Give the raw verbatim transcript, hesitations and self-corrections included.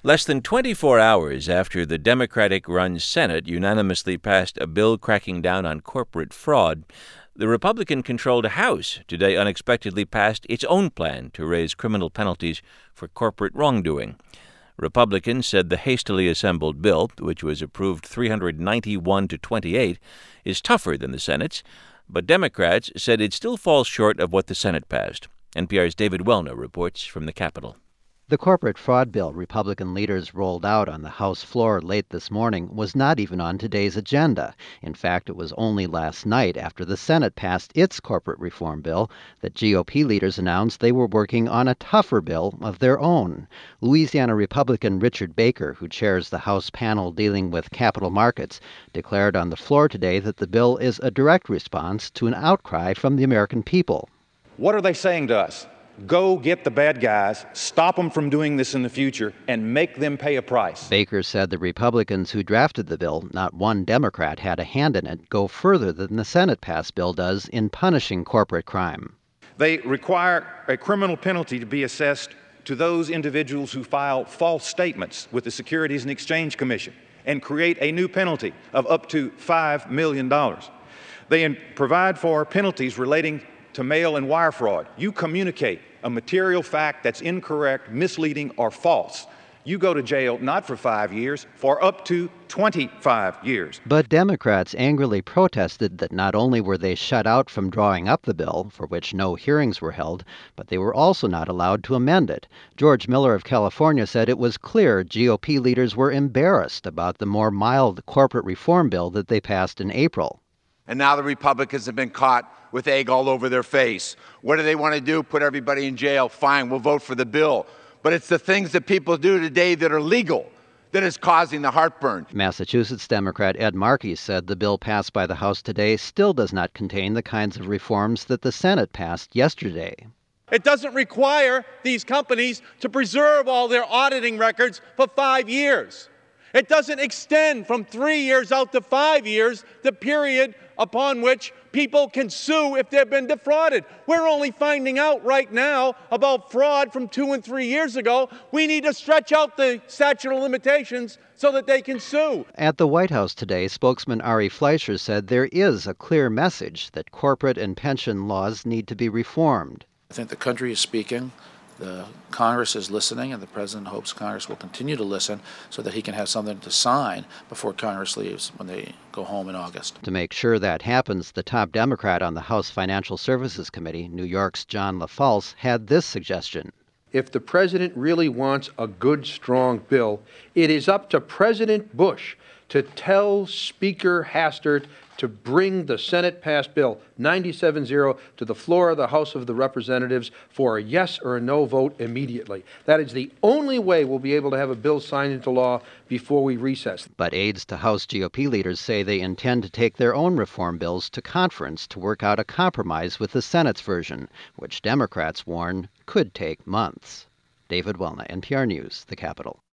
Less than twenty-four hours after the Democratic-run Senate unanimously passed a bill cracking down on corporate fraud, the Republican-controlled House today unexpectedly passed its own plan to raise criminal penalties for corporate wrongdoing. Republicans said the hastily assembled bill, which was approved three hundred ninety-one to twenty-eight, is tougher than the Senate's, but Democrats said it still falls short of what the Senate passed. N P R's David Welner reports from the Capitol. The corporate fraud bill Republican leaders rolled out on the House floor late this morning was not even on today's agenda. In fact, it was only last night, after the Senate passed its corporate reform bill, that G O P leaders announced they were working on a tougher bill of their own. Louisiana Republican Richard Baker, who chairs the House panel dealing with capital markets, declared on the floor today that the bill is a direct response to an outcry from the American people. What are they saying to us? Go get the bad guys, stop them from doing this in the future, and make them pay a price. Baker said the Republicans who drafted the bill, not one Democrat had a hand in it, go further than the Senate-passed bill does in punishing corporate crime. They require a criminal penalty to be assessed to those individuals who file false statements with the Securities and Exchange Commission and create a new penalty of up to five million dollars. They provide for penalties relating to mail and wire fraud. You communicate a material fact that's incorrect, misleading, or false. You go to jail not for five years, for up to twenty-five years. But Democrats angrily protested that not only were they shut out from drawing up the bill, for which no hearings were held, but they were also not allowed to amend it. George Miller of California said it was clear G O P leaders were embarrassed about the more mild corporate reform bill that they passed in April. And now the Republicans have been caught with egg all over their face. What do they want to do? Put everybody in jail? Fine, we'll vote for the bill. But it's the things that people do today that are legal that is causing the heartburn. Massachusetts Democrat Ed Markey said the bill passed by the House today still does not contain the kinds of reforms that the Senate passed yesterday. It doesn't require these companies to preserve all their auditing records for five years. It doesn't extend from three years out to five years, the period upon which people can sue if they've been defrauded. We're only finding out right now about fraud from two and three years ago. We need to stretch out the statute of limitations so that they can sue. At the White House today, spokesman Ari Fleischer said there is a clear message that corporate and pension laws need to be reformed. I think the country is speaking. The Congress is listening, and the President hopes Congress will continue to listen so that he can have something to sign before Congress leaves when they go home in August. To make sure that happens, the top Democrat on the House Financial Services Committee, New York's John LaFalce, had this suggestion. If the president really wants a good, strong bill, it is up to President Bush to tell Speaker Hastert to bring the Senate-passed bill ninety-seven zero to the floor of the House of the Representatives for a yes or a no vote immediately. That is the only way we'll be able to have a bill signed into law before we recess. But aides to House G O P leaders say they intend to take their own reform bills to conference to work out a compromise with the Senate's version, which Democrats warn could take months. David Welner, N P R News, the Capitol.